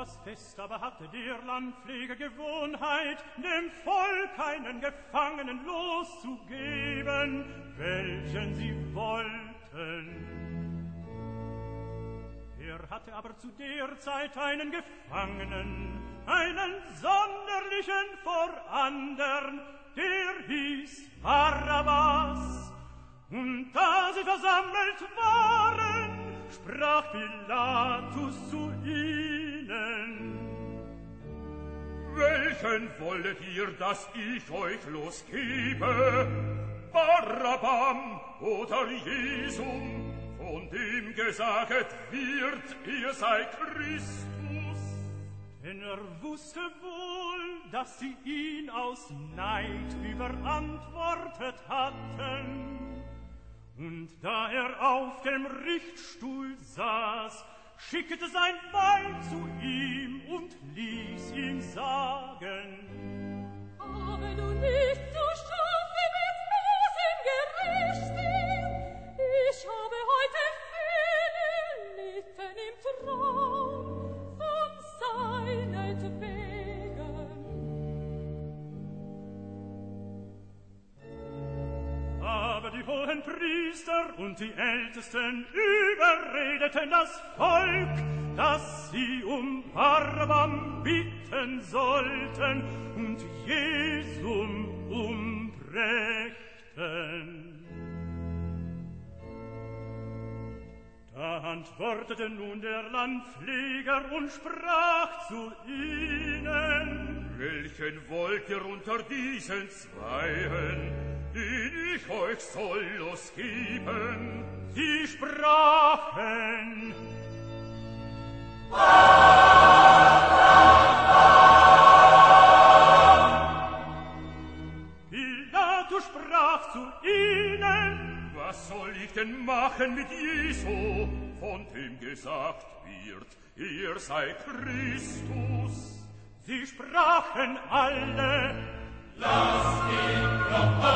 das Fest aber hatte der Landpfleger Gewohnheit, dem Volk einen Gefangenen loszugeben, welchen sie wollten. Er hatte aber zu der Zeit einen Gefangenen, einen sonderlichen vor andern, der hieß Barabbas. Und da sie versammelt waren, sprach Pilatus zu ihnen: Welchen wollet ihr, dass ich euch losgebe? Barabbam oder Jesum, von dem gesaget wird, ihr sei Christus? Denn er wusste wohl, dass sie ihn aus Neid überantwortet hatten. Und da er auf dem Richtstuhl saß, schickte sein Weib zu ihm und ließ ihm sagen: Aber du nicht zu strafen mit bösem Gerechten. Ich habe heute viel erlitten im Traum von seinetwegen. Aber die hohen Priester und die Ältesten überredeten das Volk, dass sie Barabbam bitten sollten und Jesum umbrächten. Da antwortete nun der Landpfleger und sprach zu ihnen: Welchen wollt ihr unter diesen Zweien, den ich euch soll losgeben? Sie sprachen: Pilatus sprach zu ihnen: Was soll ich denn machen mit Jesu, von dem gesagt wird, er sei Christus? Sie sprachen alle: Lass ihn doch